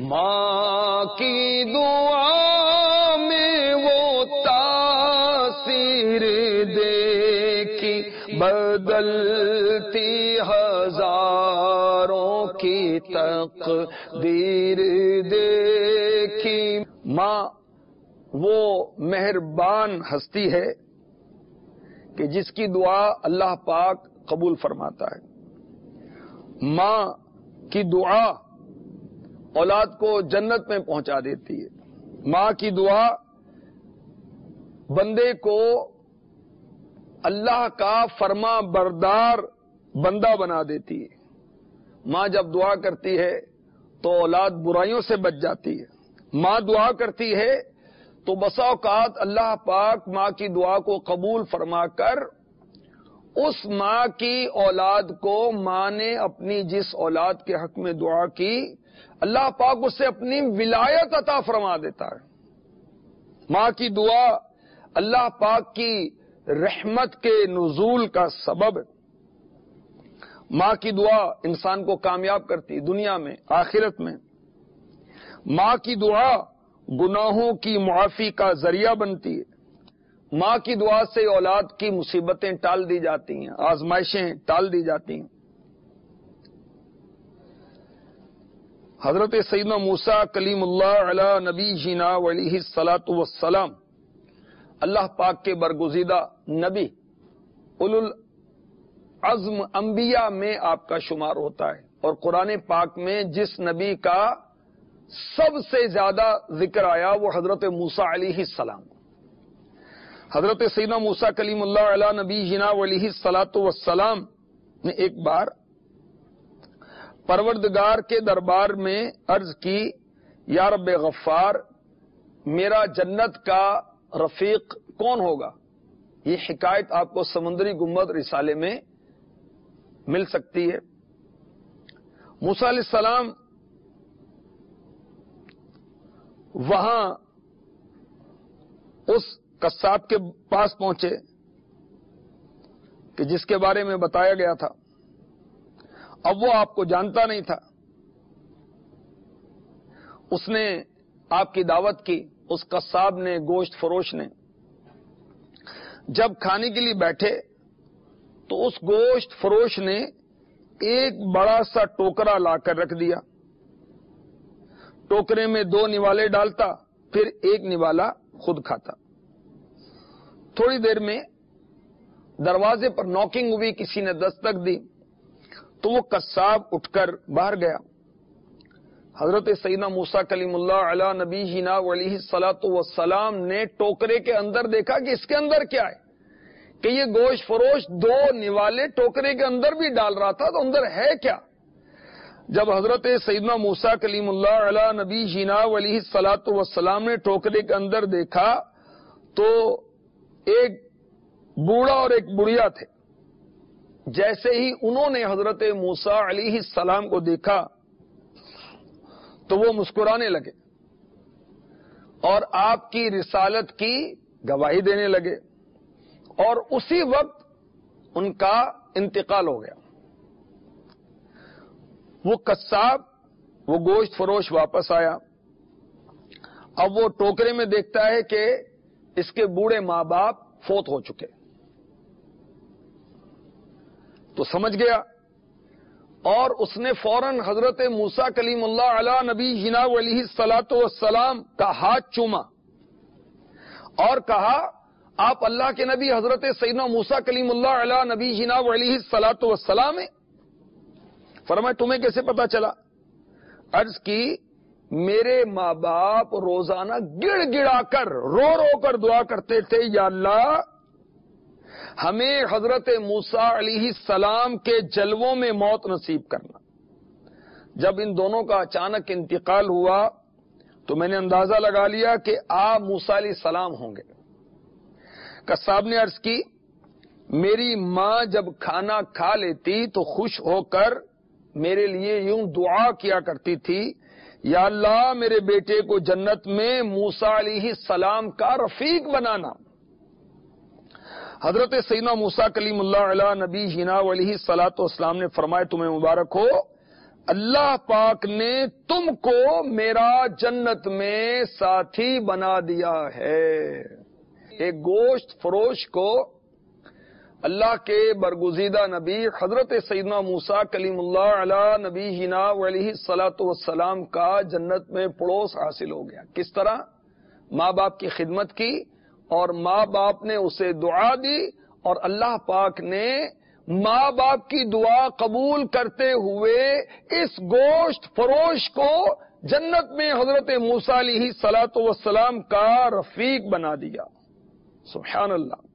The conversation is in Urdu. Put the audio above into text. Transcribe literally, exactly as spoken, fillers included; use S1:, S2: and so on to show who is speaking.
S1: ماں کی دعا میں وہ تاثیر دیکھی بدلتی ہزاروں کی تقدیر دیکھی. ماں وہ مہربان ہستی ہے کہ جس کی دعا اللہ پاک قبول فرماتا ہے. ماں کی دعا اولاد کو جنت میں پہنچا دیتی ہے. ماں کی دعا بندے کو اللہ کا فرما بردار بندہ بنا دیتی ہے. ماں جب دعا کرتی ہے تو اولاد برائیوں سے بچ جاتی ہے. ماں دعا کرتی ہے تو بسا اوقات اللہ پاک ماں کی دعا کو قبول فرما کر اس ماں کی اولاد کو، ماں نے اپنی جس اولاد کے حق میں دعا کی، اللہ پاک اسے اپنی ولایت عطا فرما دیتا ہے. ماں کی دعا اللہ پاک کی رحمت کے نزول کا سبب ہے. ماں کی دعا انسان کو کامیاب کرتی دنیا میں آخرت میں. ماں کی دعا گناہوں کی معافی کا ذریعہ بنتی ہے. ماں کی دعا سے اولاد کی مصیبتیں ٹال دی جاتی ہیں، آزمائشیں ٹال دی جاتی ہیں. حضرت سیدنا موسیٰ کلیم اللہ علی نبی جینا علیہ الصلاۃ والسلام اللہ پاک کے برگزیدہ نبی اولو العزم انبیاء میں آپ کا شمار ہوتا ہے. اور قرآن پاک میں جس نبی کا سب سے زیادہ ذکر آیا وہ حضرت موسیٰ علیہ السلام. حضرت سیدنا موسیٰ کلیم اللہ علی نبی جینا علیہ الصلاۃ والسلام نے ایک بار پروردگار کے دربار میں عرض کی، یا رب غفار، میرا جنت کا رفیق کون ہوگا؟ یہ حکایت آپ کو سمندری گنبد رسالے میں مل سکتی ہے. موسیٰ علیہ السلام وہاں اس قصاب کے پاس پہنچے کہ جس کے بارے میں بتایا گیا تھا. اب وہ آپ کو جانتا نہیں تھا. اس نے آپ کی دعوت کی، اس قصاب نے، گوشت فروش نے. جب کھانے کے لیے بیٹھے تو اس گوشت فروش نے ایک بڑا سا ٹوکرا لا کر رکھ دیا. ٹوکرے میں دو نوالے ڈالتا، پھر ایک نوالا خود کھاتا. تھوڑی دیر میں دروازے پر ناکنگ ہوئی، کسی نے دستک دی تو وہ قصاب اٹھ کر باہر گیا. حضرت سیدنا موسیٰ کلیم اللہ علی نبی جینا علیہ الصلاۃ والسلام نے ٹوکرے کے اندر دیکھا کہ اس کے اندر کیا ہے، کہ یہ گوشت فروش دو نوالے ٹوکرے کے اندر بھی ڈال رہا تھا، تو اندر ہے کیا؟ جب حضرت سیدنا موسیٰ کلیم اللہ علی نبی جینا علیہ الصلاۃ والسلام نے ٹوکرے کے اندر دیکھا تو ایک بوڑھا اور ایک بڑھیا تھے. جیسے ہی انہوں نے حضرت موسیٰ علیہ السلام کو دیکھا تو وہ مسکرانے لگے اور آپ کی رسالت کی گواہی دینے لگے، اور اسی وقت ان کا انتقال ہو گیا. وہ قصاب، وہ گوشت فروش واپس آیا. اب وہ ٹوکرے میں دیکھتا ہے کہ اس کے بوڑھے ماں باپ فوت ہو چکے. تو سمجھ گیا اور اس نے فوراً حضرت موسیٰ کلیم اللہ علی نبی جینا علیہ الصلاۃ والسلام کا ہاتھ چوما اور کہا، آپ اللہ کے نبی حضرت سیدنا موسیٰ کلیم اللہ علی نبی جینا علیہ الصلاۃ والسلام ہیں؟ فرمایا تمہیں کیسے پتا چلا؟ عرض کی، میرے ماں باپ روزانہ گڑ گڑا کر رو رو کر دعا کرتے تھے، یا اللہ ہمیں حضرت موسیٰ علیہ السلام کے جلووں میں موت نصیب کرنا. جب ان دونوں کا اچانک انتقال ہوا تو میں نے اندازہ لگا لیا کہ آپ موسیٰ علیہ السلام ہوں گے. قصاب نے عرض کی، میری ماں جب کھانا کھا لیتی تو خوش ہو کر میرے لیے یوں دعا کیا کرتی تھی، یا اللہ میرے بیٹے کو جنت میں موسیٰ علیہ السلام کا رفیق بنانا. حضرت سیدنا موسیٰ کلیم اللہ علی نبی جینا علیہ الصلاۃ والسلام نے فرمایا، تمہیں مبارک ہو، اللہ پاک نے تم کو میرا جنت میں ساتھی بنا دیا ہے۔ ایک گوشت فروش کو اللہ کے برگزیدہ نبی حضرت سیدنا موسیٰ کلیم اللہ علیہ نبی ہنا علیہ الصلاۃ والسلام کا جنت میں پڑوس حاصل ہو گیا۔ کس طرح؟ ماں باپ کی خدمت کی اور ماں باپ نے اسے دعا دی، اور اللہ پاک نے ماں باپ کی دعا قبول کرتے ہوئے اس گوشت فروش کو جنت میں حضرت موسیٰ علیہ الصلاۃ والسلام کا رفیق بنا دیا۔ سبحان اللہ۔